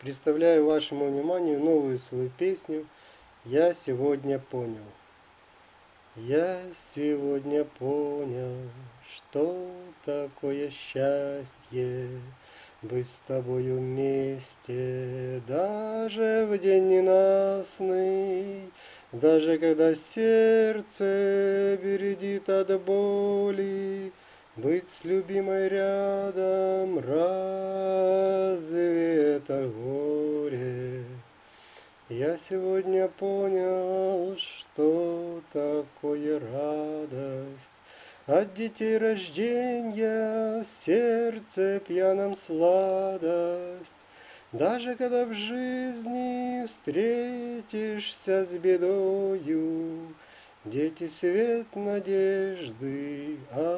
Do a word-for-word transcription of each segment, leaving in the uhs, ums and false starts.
Представляю вашему вниманию новую свою песню «Я сегодня понял». Я сегодня понял, что такое счастье, быть с тобою вместе, даже в день ненастный, даже когда сердце бередит от боли, быть с любимой рядом, разве это горе? Я сегодня понял, что такое радость. От детей рождения в сердце пьяном сладость. Даже когда в жизни встретишься с бедою, дети свет надежды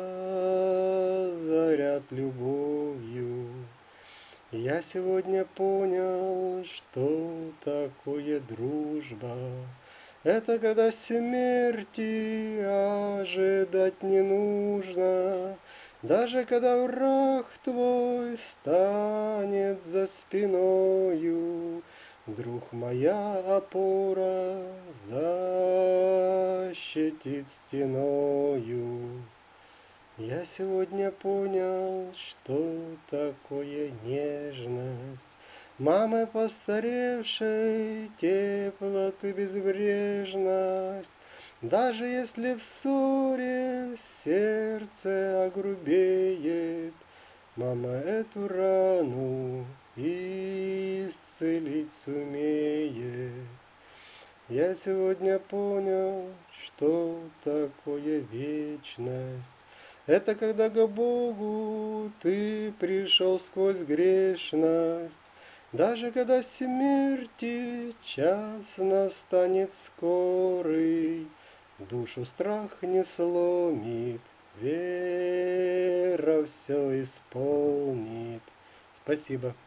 озарят любовью. Я сегодня понял, что такое дружба. Это когда смерти ожидать не нужно, даже когда враг твой станет за спиною, друг моя опора защитит стеною. Я сегодня понял, что такое нежность мамы постаревшей, теплоты безбрежность. Даже если в ссоре сердце огрубеет, мама эту рану исцелить сумеет. Я сегодня понял, что такое вечность. Это когда к Богу ты пришел сквозь грешность. Даже когда смерти час настанет скорый, душу страх не сломит, вера все исполнит. Спасибо.